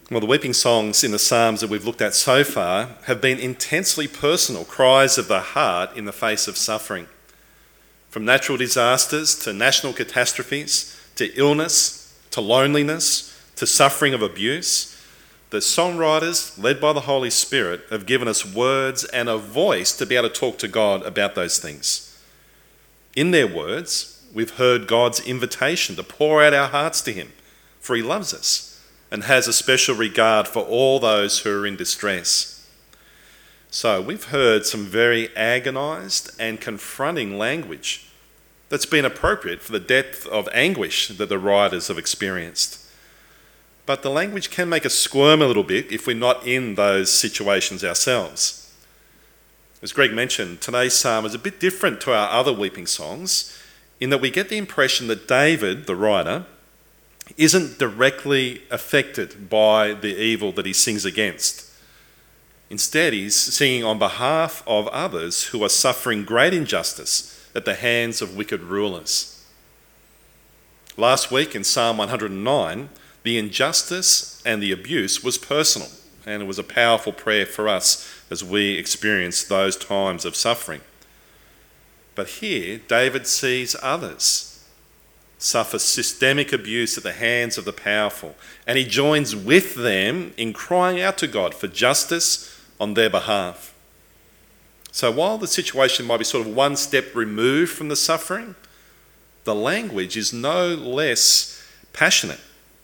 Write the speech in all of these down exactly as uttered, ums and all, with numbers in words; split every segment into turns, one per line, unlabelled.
Well, the weeping songs in the Psalms that we've looked at so far have been intensely personal cries of the heart in the face of suffering. From natural disasters to national catastrophes, to illness, to loneliness, to suffering of abuse, the songwriters, led by the Holy Spirit, have given us words and a voice to be able to talk to God about those things. In their words, we've heard God's invitation to pour out our hearts to him, for he loves us and has a special regard for all those who are in distress. So we've heard some very agonised and confronting language that's been appropriate for the depth of anguish that the writers have experienced. But the language can make us squirm a little bit if we're not in those situations ourselves. As Greg mentioned, today's psalm is a bit different to our other weeping songs in that we get the impression that David, the writer, isn't directly affected by the evil that he sings against. Instead, he's singing on behalf of others who are suffering great injustice at the hands of wicked rulers. Last week in Psalm one hundred nine, the injustice and the abuse was personal, and it was a powerful prayer for us as we experience those times of suffering. But here, David sees others suffer systemic abuse at the hands of the powerful, and he joins with them in crying out to God for justice on their behalf. So while the situation might be sort of one step removed from the suffering, the language is no less passionate.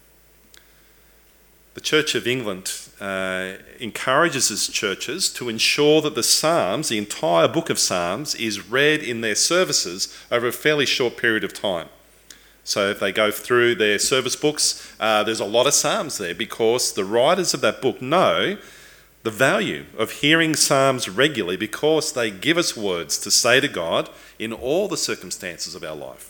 The Church of England uh, encourages its churches to ensure that the Psalms, the entire book of Psalms, is read in their services over a fairly short period of time. So if they go through their service books, uh, there's a lot of Psalms there because the writers of that book know the value of hearing Psalms regularly because they give us words to say to God in all the circumstances of our life.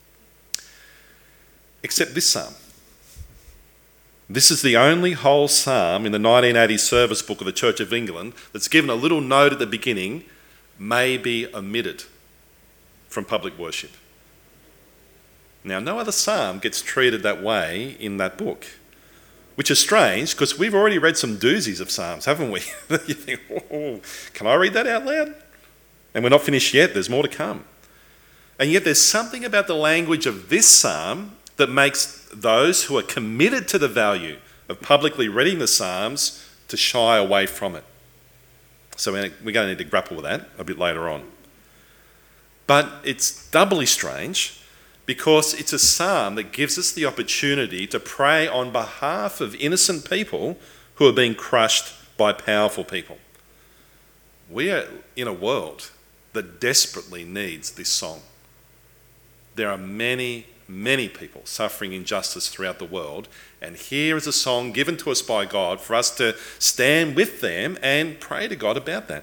Except this psalm. This is the only whole psalm in the nineteen eighty service book of the Church of England that's given a little note at the beginning, may be omitted from public worship. Now, no other psalm gets treated that way in that book, which is strange because we've already read some doozies of psalms, haven't we? You think, oh, can I read that out loud? And we're not finished yet, there's more to come. And yet there's something about the language of this psalm that makes those who are committed to the value of publicly reading the psalms to shy away from it. So we're going to need to grapple with that a bit later on. But it's doubly strange because it's a psalm that gives us the opportunity to pray on behalf of innocent people who are being crushed by powerful people. We are in a world that desperately needs this song. There are many, many people suffering injustice throughout the world, and here is a song given to us by God for us to stand with them and pray to God about that.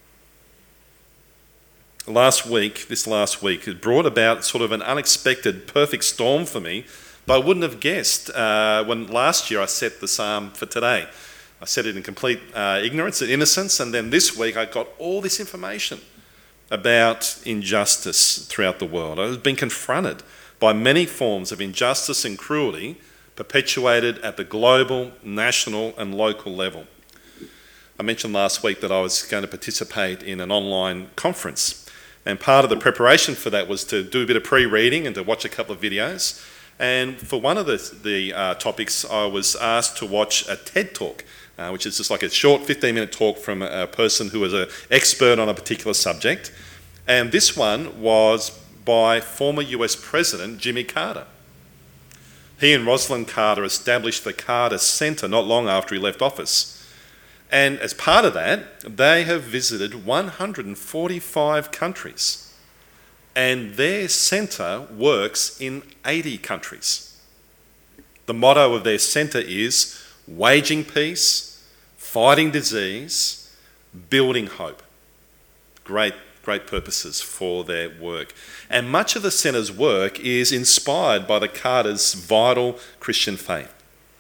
Last week, this last week, it brought about sort of an unexpected perfect storm for me, but I wouldn't have guessed uh, when last year I set the psalm for today. I set it in complete uh, ignorance and innocence, and then this week I got all this information about injustice throughout the world. I was being confronted by many forms of injustice and cruelty perpetuated at the global, national and local level. I mentioned last week that I was going to participate in an online conference. And part of the preparation for that was to do a bit of pre-reading and to watch a couple of videos. And for one of the, the uh, topics, I was asked to watch a TED Talk, uh, which is just like a short fifteen minute talk from a, a person who is an expert on a particular subject. And this one was by former U S President Jimmy Carter. He and Rosalind Carter established the Carter Center not long after he left office. And as part of that, they have visited one hundred forty-five countries. And their centre works in eighty countries. The motto of their centre is waging peace, fighting disease, building hope. Great, great purposes for their work. And much of the centre's work is inspired by the Carter's vital Christian faith.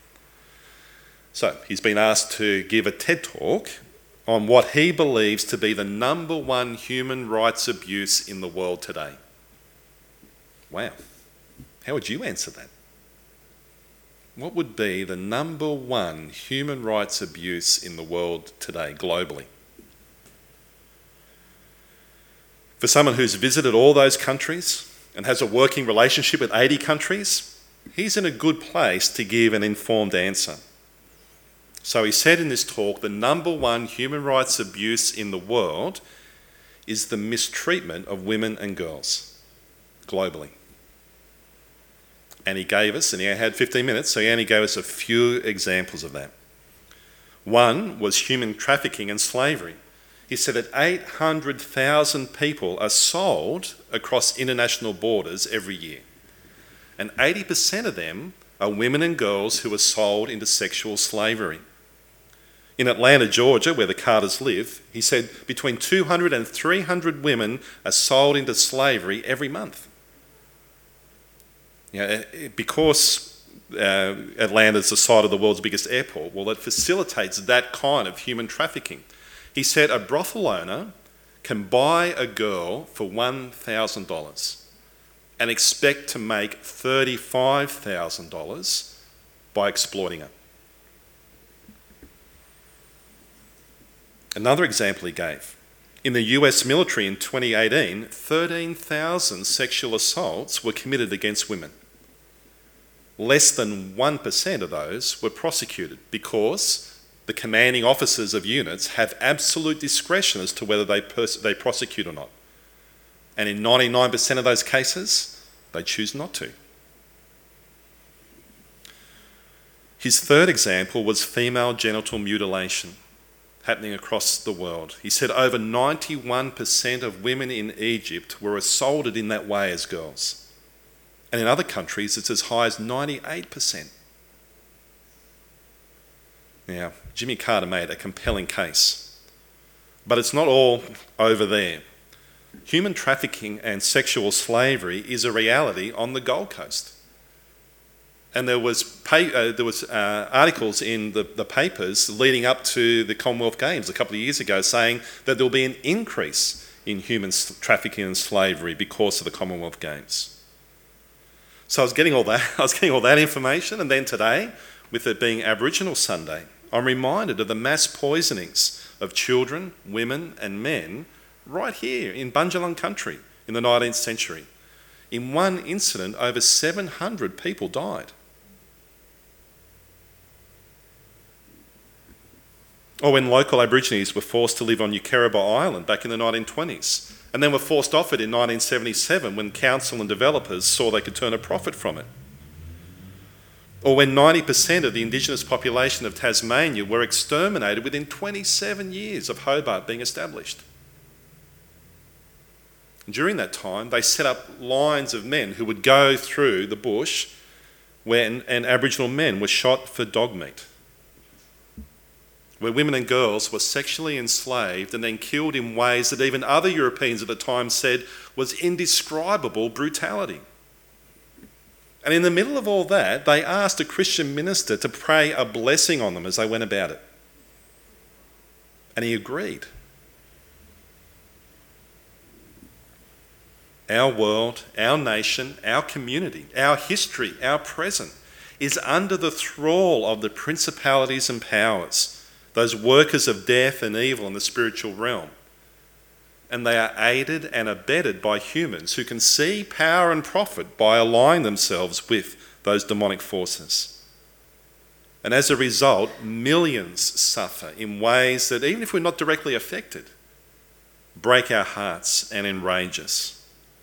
So he's been asked to give a TED Talk on what he believes to be the number one human rights abuse in the world today. Wow. How would you answer that? what would be the number one human rights abuse in the world today, globally? For someone who's visited all those countries and has a working relationship with eighty countries, he's in a good place to give an informed answer. So he said in this talk, the number one human rights abuse in the world is the mistreatment of women and girls globally. And he gave us, and he had fifteen minutes, so he only gave us a few examples of that. One was human trafficking and slavery. He said that eight hundred thousand people are sold across international borders every year. And eighty percent of them are women and girls who are sold into sexual slavery. In Atlanta, Georgia, where the Carters live, he said between two hundred and three hundred women are sold into slavery every month. You know, because uh, Atlanta's the site of the world's biggest airport, well, it facilitates that kind of human trafficking. He said a brothel owner can buy a girl for one thousand dollars and expect to make thirty-five thousand dollars by exploiting her. Another example he gave. In the U S military in twenty eighteen, thirteen thousand sexual assaults were committed against women. Less than one percent of those were prosecuted because the commanding officers of units have absolute discretion as to whether they, pers- they prosecute or not. And in ninety-nine percent of those cases, they choose not to. His third example was female genital mutilation happening across the world. He said over ninety-one percent of women in Egypt were assaulted in that way as girls. And in other countries, it's as high as ninety-eight percent. Now, Jimmy Carter made a compelling case. But it's not all over there. Human trafficking and sexual slavery is a reality on the Gold Coast. And there was pay, uh, there was uh, articles in the, the papers leading up to the Commonwealth Games a couple of years ago saying that there will be an increase in human trafficking and slavery because of the Commonwealth Games. So I was getting all that, I was getting all that information, and then today, with it being Aboriginal Sunday, I'm reminded of the mass poisonings of children, women and men right here in Bundjalung country in the nineteenth century. In one incident, over seven hundred people died. Or when local Aborigines were forced to live on Yukerabah Island back in the nineteen twenties, and then were forced off it in nineteen seventy-seven when council and developers saw they could turn a profit from it. Or when ninety percent of the Indigenous population of Tasmania were exterminated within twenty-seven years of Hobart being established. During that time, they set up lines of men who would go through the bush when, and Aboriginal men were shot for dog meat, where women and girls were sexually enslaved and then killed in ways that even other Europeans at the time said was indescribable brutality. And in the middle of all that, they asked a Christian minister to pray a blessing on them as they went about it. And he agreed. Our world, our nation, our community, our history, our present is under the thrall of the principalities and powers, those workers of death and evil in the spiritual realm. And they are aided and abetted by humans who can see power and profit by aligning themselves with those demonic forces. And as a result, millions suffer in ways that, even if we're not directly affected, break our hearts and enrage us.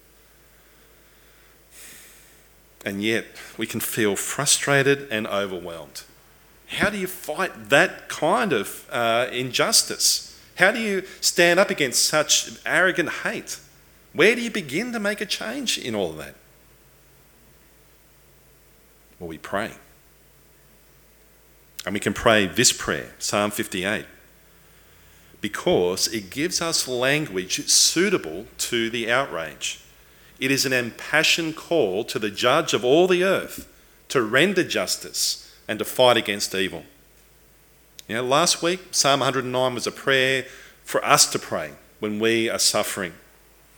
And yet, we can feel frustrated and overwhelmed. How do you fight that kind of uh, injustice? How do you stand up against such arrogant hate? Where do you begin to make a change in all of that? Well, we pray. And we can pray this prayer, Psalm fifty-eight, because it gives us language suitable to the outrage. It is an impassioned call to the judge of all the earth to render justice and to fight against evil. You know, last week, Psalm one hundred nine was a prayer for us to pray when we are suffering.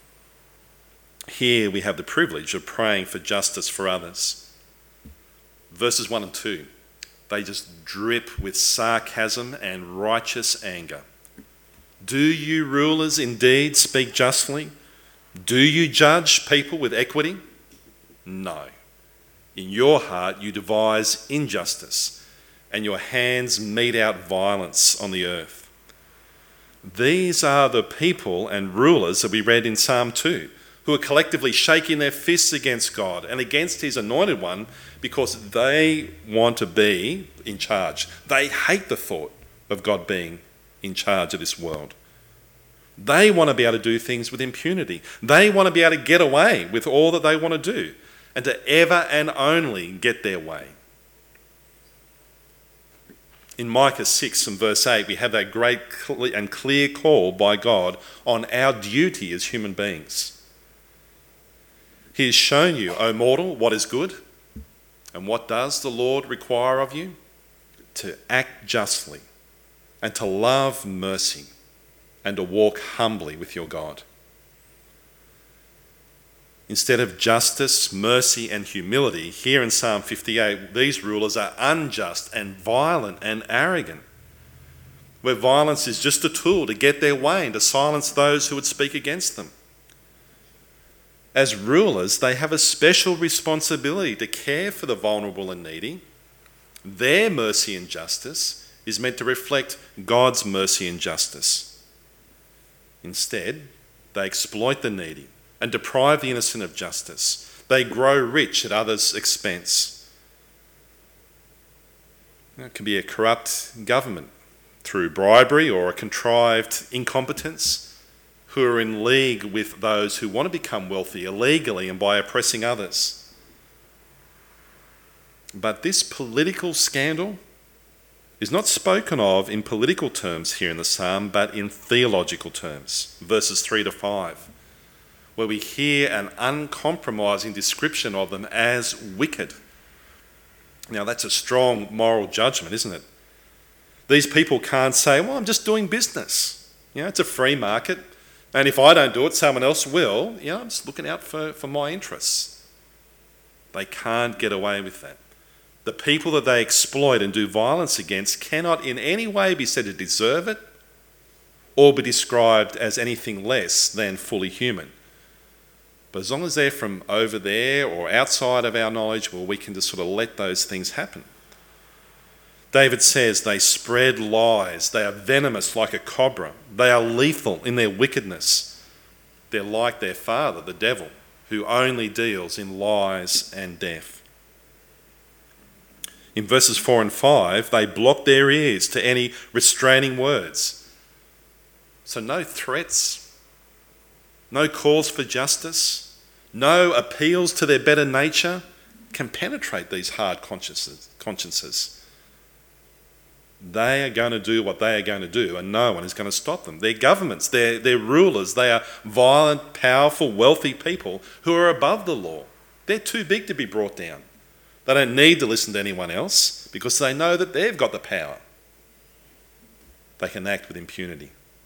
Here we have the privilege of praying for justice for others. verses one and two, they just drip with sarcasm and righteous anger. Do you rulers indeed speak justly? Do you judge people with equity? No. In your heart you devise injustice, and your hands mete out violence on the earth. These are the people and rulers that we read in Psalm two, who are collectively shaking their fists against God and against his anointed one because they want to be in charge. They hate the thought of God being in charge of this world. They want to be able to do things with impunity. They want to be able to get away with all that they want to do and to ever and only get their way. In Micah six and verse eight, we have that great and clear call by God on our duty as human beings. He has shown you, O mortal, what is good. And what does the Lord require of you? To act justly and to love mercy and to walk humbly with your God. Instead of justice, mercy and humility, here in Psalm fifty-eight, these rulers are unjust and violent and arrogant, where violence is just a tool to get their way and to silence those who would speak against them. As rulers, they have a special responsibility to care for the vulnerable and needy. Their mercy and justice is meant to reflect God's mercy and justice. Instead, they exploit the needy and deprive the innocent of justice. They grow rich at others' expense. It can be a corrupt government through bribery or a contrived incompetence, who are in league with those who want to become wealthy illegally and by oppressing others. But this political scandal is not spoken of in political terms here in the psalm, but in theological terms, verses three to five, where we hear an uncompromising description of them as wicked. Now that's a strong moral judgment, isn't it? These people can't say, well, I'm just doing business. You know, it's a free market. And if I don't do it, someone else will. You know, I'm just looking out for, for my interests. They can't get away with that. The people that they exploit and do violence against cannot in any way be said to deserve it or be described as anything less than fully human. But as long as they're from over there or outside of our knowledge, well, we can just sort of let those things happen. David says they spread lies. They are venomous like a cobra. They are lethal in their wickedness. They're like their father, the devil, who only deals in lies and death. In verses four and five, they block their ears to any restraining words. So no threats, no calls for justice, no appeals to their better nature can penetrate these hard consciences. consciences. They are going to do what they are going to do, and no one is going to stop them. They're governments, they're, they're rulers, they are violent, powerful, wealthy people who are above the law. They're too big to be brought down. They don't need to listen to anyone else because they know that they've got the power. They can act with impunity.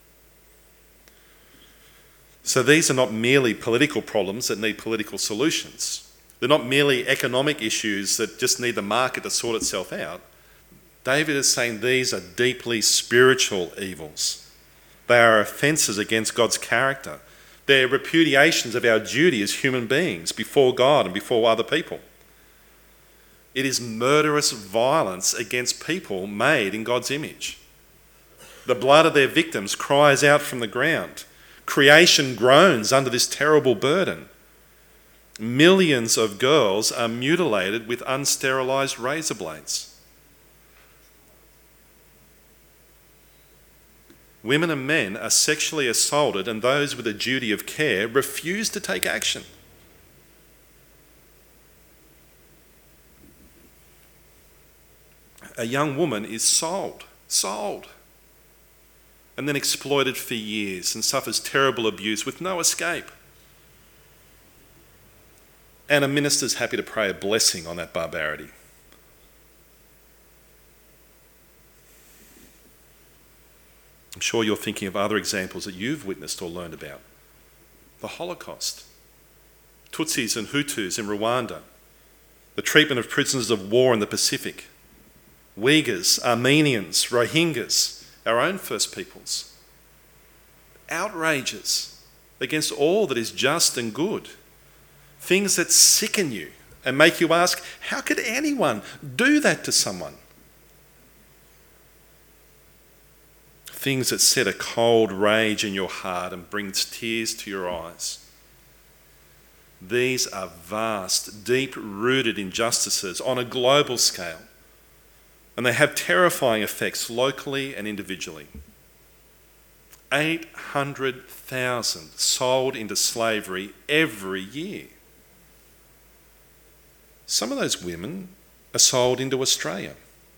So these are not merely political problems that need political solutions. They're not merely economic issues that just need the market to sort itself out. David is saying these are deeply spiritual evils. They are offences against God's character. They're repudiations of our duty as human beings before God and before other people. It is murderous violence against people made in God's image. The blood of their victims cries out from the ground. Creation groans under this terrible burden. Millions of girls are mutilated with unsterilised razor blades. Women and men are sexually assaulted, and those with a duty of care refuse to take action. A young woman is sold, sold, and then exploited for years and suffers terrible abuse with no escape. And a minister's happy to pray a blessing on that barbarity. I'm sure you're thinking of other examples that you've witnessed or learned about. The Holocaust, Tutsis and Hutus in Rwanda, the treatment of prisoners of war in the Pacific, Uyghurs, Armenians, Rohingyas, our own First Peoples. Outrages against all that is just and good. Things that sicken you and make you ask, how could anyone do that to someone? Things that set a cold rage in your heart and brings tears to your eyes. These are vast, deep-rooted injustices on a global scale, and they have terrifying effects locally and individually. eight hundred thousand sold into slavery every year. Some of those women are sold into Australia.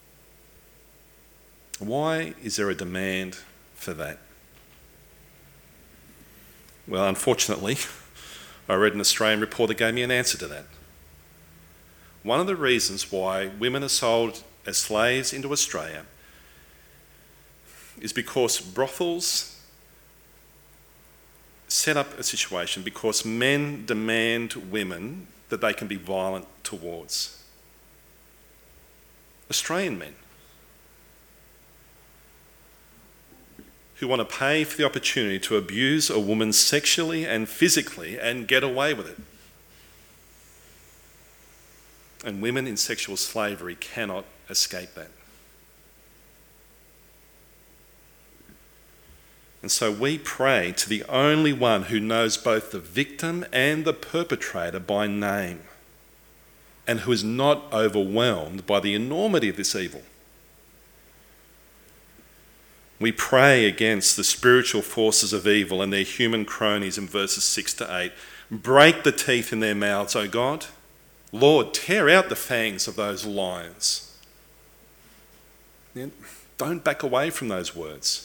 Why is there a demand for that? Well, unfortunately, I read an Australian report that gave me an answer to that. One of the reasons why women are sold as slaves into Australia is because brothels set up a situation because men demand women that they can be violent towards. Australian men who want to pay for the opportunity to abuse a woman sexually and physically and get away with it. And women in sexual slavery cannot escape that. And so we pray to the only one who knows both the victim and the perpetrator by name, and who is not overwhelmed by the enormity of this evil. We pray against the spiritual forces of evil and their human cronies in verses six to eight. Break the teeth in their mouths, O God. Lord, tear out the fangs of those lions. Don't back away from those words.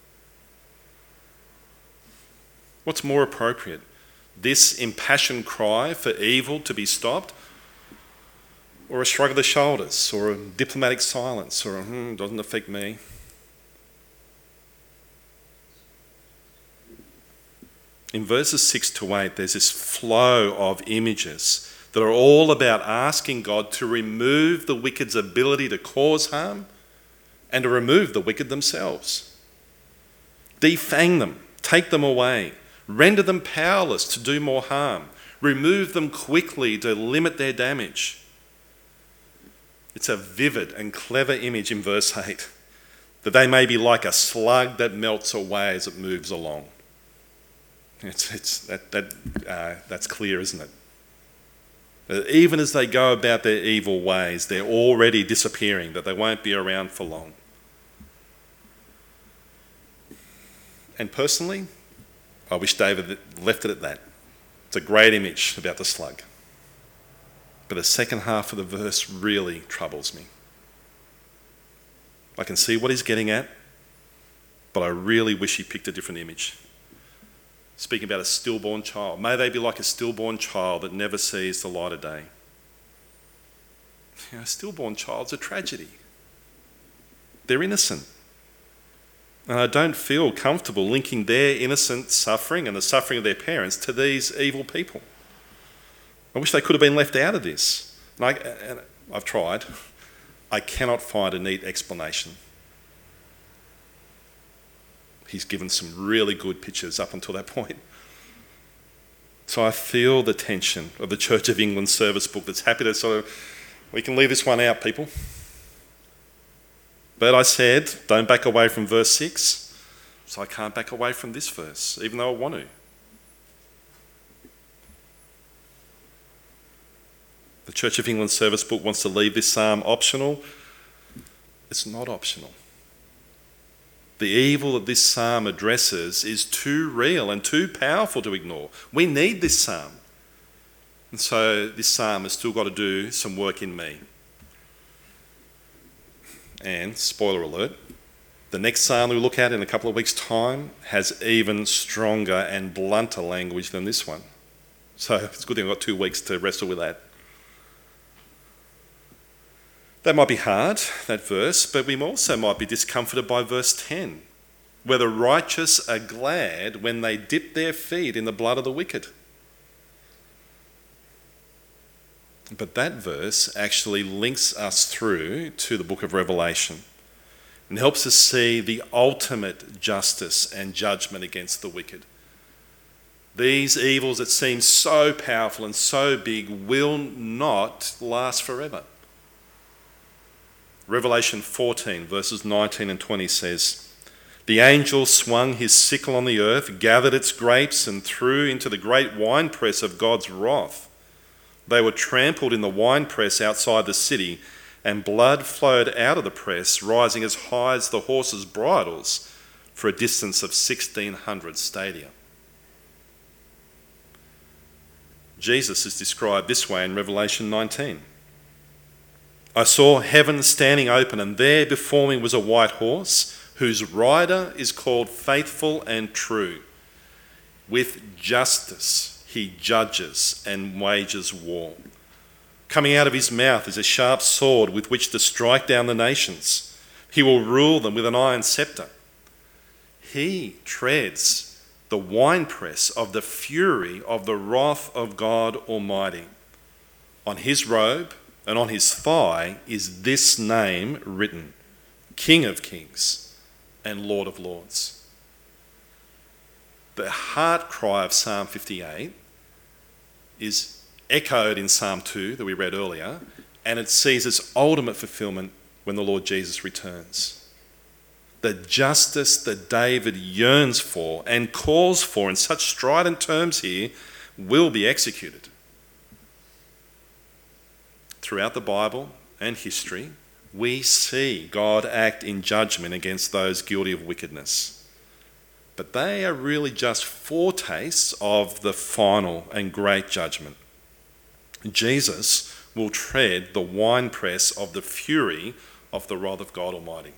What's more appropriate? This impassioned cry for evil to be stopped, or a shrug of the shoulders, or a diplomatic silence, or a hmm, doesn't affect me? In verses six to eight, there's this flow of images that are all about asking God to remove the wicked's ability to cause harm and to remove the wicked themselves. Defang them, take them away, render them powerless to do more harm, remove them quickly to limit their damage. It's a vivid and clever image in verse eight, that they may be like a slug that melts away as it moves along. It's, it's, that, that, uh, that's clear, isn't it? That even as they go about their evil ways, they're already disappearing, that they won't be around for long. And personally, I wish David left it at that. It's a great image about the slug. But the second half of the verse really troubles me. I can see what he's getting at, but I really wish he picked a different image. Speaking about a stillborn child. May they be like a stillborn child that never sees the light of day. You know, a stillborn child's a tragedy. They're innocent. And I don't feel comfortable linking their innocent suffering and the suffering of their parents to these evil people. I wish they could have been left out of this. And, I, and I've tried. I cannot find a neat explanation. He's given some really good pictures up until that point. So I feel the tension of the Church of England service book that's happy to sort of, we can leave this one out, people. But I said, don't back away from verse six, so I can't back away from this verse, even though I want to. The Church of England service book wants to leave this psalm optional. It's not optional. The evil that this psalm addresses is too real and too powerful to ignore. We need this psalm. And so this psalm has still got to do some work in me. And, spoiler alert, the next psalm we look at in a couple of weeks' time has even stronger and blunter language than this one. So it's a good thing I've got two weeks to wrestle with that. That might be hard, that verse, but we also might be discomforted by verse ten, where the righteous are glad when they dip their feet in the blood of the wicked. But that verse actually links us through to the book of Revelation and helps us see the ultimate justice and judgment against the wicked. These evils that seem so powerful and so big will not last forever. Revelation fourteen, verses nineteen and twenty says, "The angel swung his sickle on the earth, gathered its grapes, and threw into the great winepress of God's wrath. They were trampled in the winepress outside the city, and blood flowed out of the press, rising as high as the horses' bridles for a distance of sixteen hundred stadia." Jesus is described this way in Revelation nineteen. "I saw heaven standing open, and there before me was a white horse, whose rider is called Faithful and True. With justice he judges and wages war. Coming out of his mouth is a sharp sword with which to strike down the nations. He will rule them with an iron scepter. He treads the winepress of the fury of the wrath of God Almighty. On his robe and on his thigh is this name written: King of Kings and Lord of Lords." The heart cry of Psalm fifty-eight is echoed in Psalm two that we read earlier, and it sees its ultimate fulfillment when the Lord Jesus returns. The justice that David yearns for and calls for in such strident terms here will be executed. Throughout the Bible and history, we see God act in judgment against those guilty of wickedness. But they are really just foretastes of the final and great judgment. Jesus will tread the winepress of the fury of the wrath of God Almighty.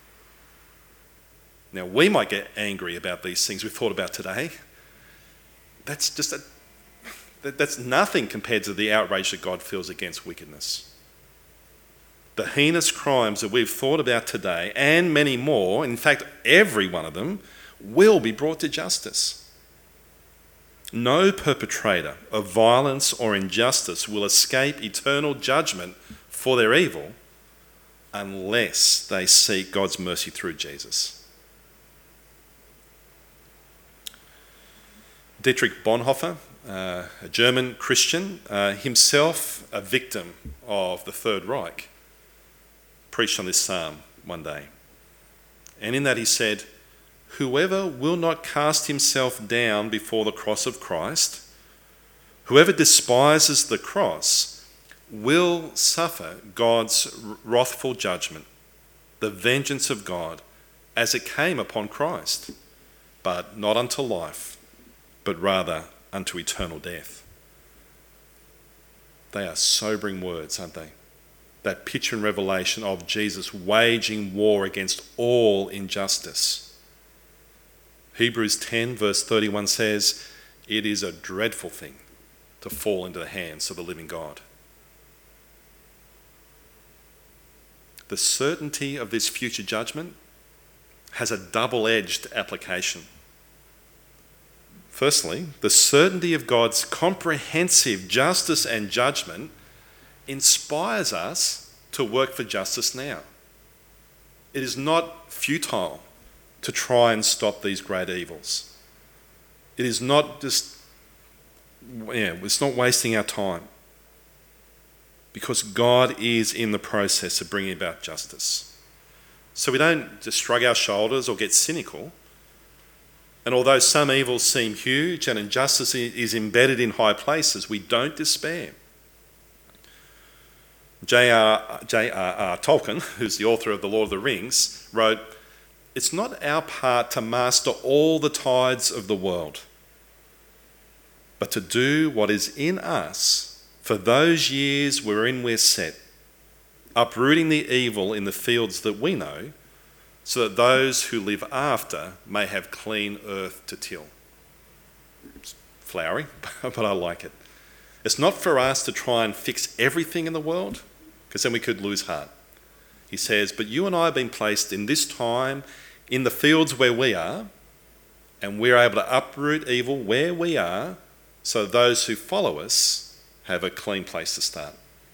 Now, we might get angry about these things we've thought about today. That's just a, that's nothing compared to the outrage that God feels against wickedness. The heinous crimes that we've thought about today, and many more, in fact, every one of them, will be brought to justice. No perpetrator of violence or injustice will escape eternal judgment for their evil unless they seek God's mercy through Jesus. Dietrich Bonhoeffer, uh, a German Christian, uh, himself a victim of the Third Reich, preached on this psalm one day. And in that he said, "Whoever will not cast himself down before the cross of Christ, whoever despises the cross, will suffer God's wrathful judgment, the vengeance of God, as it came upon Christ, but not unto life, but rather unto eternal death." They are sobering words, aren't they? That picture in Revelation of Jesus waging war against all injustice. Hebrews ten verse thirty-one says, "It is a dreadful thing to fall into the hands of the living God." The certainty of this future judgment has a double-edged application. Firstly, the certainty of God's comprehensive justice and judgment inspires us to work for justice now. It is not futile to try and stop these great evils. It is not just, yeah, it's not wasting our time, because God is in the process of bringing about justice. So we don't just shrug our shoulders or get cynical. And although some evils seem huge and injustice is embedded in high places, we don't despair. J R R Tolkien, who's the author of The Lord of the Rings, wrote, "It's not our part to master all the tides of the world, but to do what is in us for those years wherein we're set, uprooting the evil in the fields that we know, so that those who live after may have clean earth to till." It's flowery, but I like it. It's not for us to try and fix everything in the world, because then we could lose heart. He says, but you and I have been placed in this time in the fields where we are, and we're able to uproot evil where we are, so those who follow us have a clean place to start.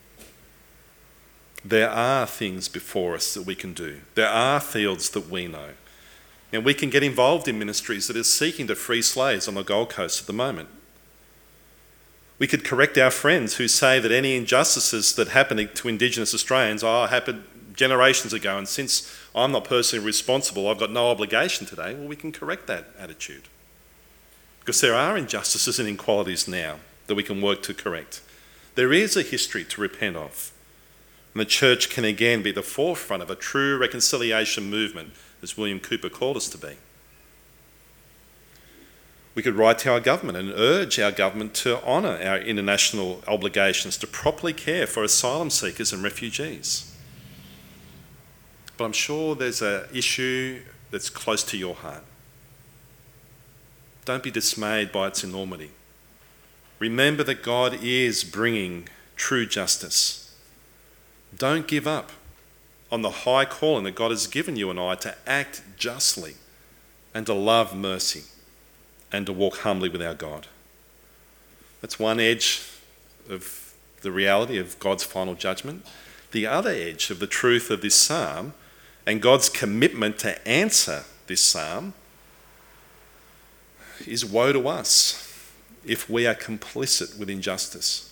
There are things before us that we can do. There are fields that we know. And we can get involved in ministries that are seeking to free slaves on the Gold Coast at the moment. We could correct our friends who say that any injustices that happen to Indigenous Australians oh, happened generations ago, and since I'm not personally responsible, I've got no obligation today. Well, we can correct that attitude. Because there are injustices and inequalities now that we can work to correct. There is a history to repent of. And the church can again be the forefront of a true reconciliation movement, as William Cooper called us to be. We could write to our government and urge our government to honour our international obligations to properly care for asylum seekers and refugees. But I'm sure there's an issue that's close to your heart. Don't be dismayed by its enormity. Remember that God is bringing true justice. Don't give up on the high calling that God has given you and I to act justly and to love mercy and to walk humbly with our God. That's one edge of the reality of God's final judgment. The other edge of the truth of this psalm and God's commitment to answer this psalm is woe to us if we are complicit with injustice.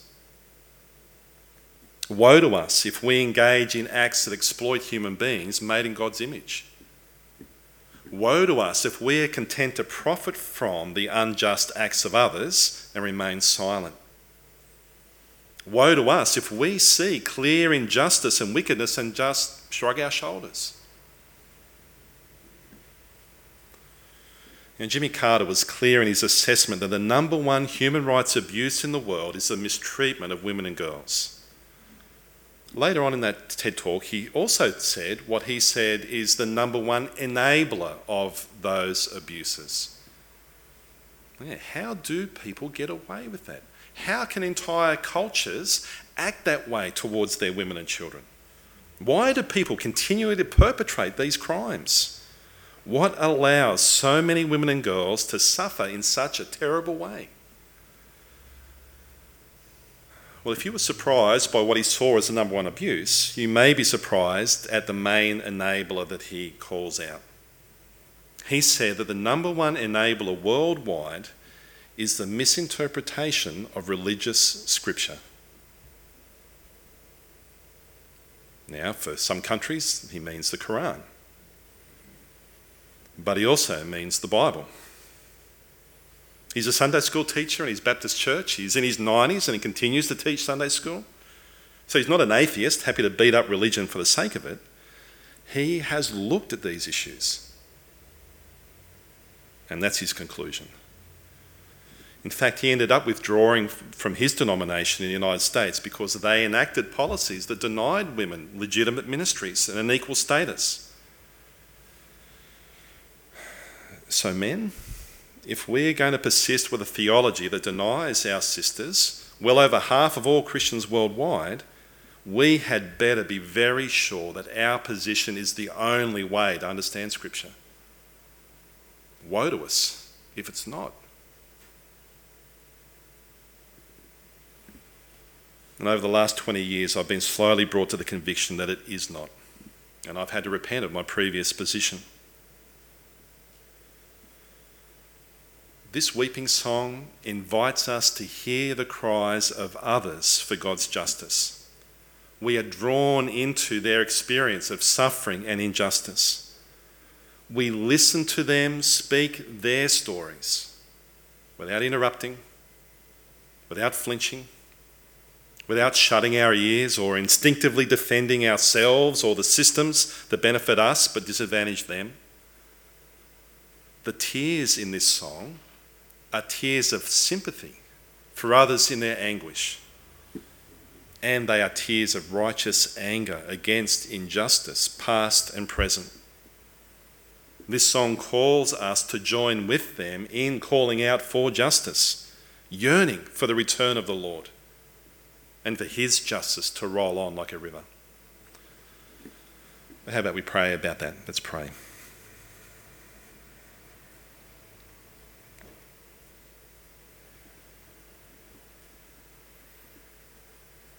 Woe to us if we engage in acts that exploit human beings made in God's image. Woe to us if we are content to profit from the unjust acts of others and remain silent. Woe to us if we see clear injustice and wickedness and just shrug our shoulders. And Jimmy Carter was clear in his assessment that the number one human rights abuse in the world is the mistreatment of women and girls. Later on in that TED Talk, he also said what he said is the number one enabler of those abuses. Yeah, how do people get away with that? How can entire cultures act that way towards their women and children? Why do people continue to perpetrate these crimes? What allows so many women and girls to suffer in such a terrible way? Well, if you were surprised by what he saw as the number one abuse, you may be surprised at the main enabler that he calls out. He said that the number one enabler worldwide is the misinterpretation of religious scripture. Now, for some countries, he means the Quran. But he also means the Bible. He's a Sunday school teacher in his Baptist church. He's in his nineties and he continues to teach Sunday school. So he's not an atheist, happy to beat up religion for the sake of it. He has looked at these issues. And that's his conclusion. In fact, he ended up withdrawing from his denomination in the United States because they enacted policies that denied women legitimate ministries and an equal status. So men, if we're going to persist with a theology that denies our sisters, well over half of all Christians worldwide, we had better be very sure that our position is the only way to understand Scripture. Woe to us if it's not. And over the last twenty years, I've been slowly brought to the conviction that it is not. And I've had to repent of my previous position. This weeping song invites us to hear the cries of others for God's justice. We are drawn into their experience of suffering and injustice. We listen to them speak their stories without interrupting, without flinching, without shutting our ears or instinctively defending ourselves or the systems that benefit us but disadvantage them. The tears in this song are tears of sympathy for others in their anguish. And they are tears of righteous anger against injustice, past and present. This song calls us to join with them in calling out for justice, yearning for the return of the Lord, and for his justice to roll on like a river. How about we pray about that? Let's pray.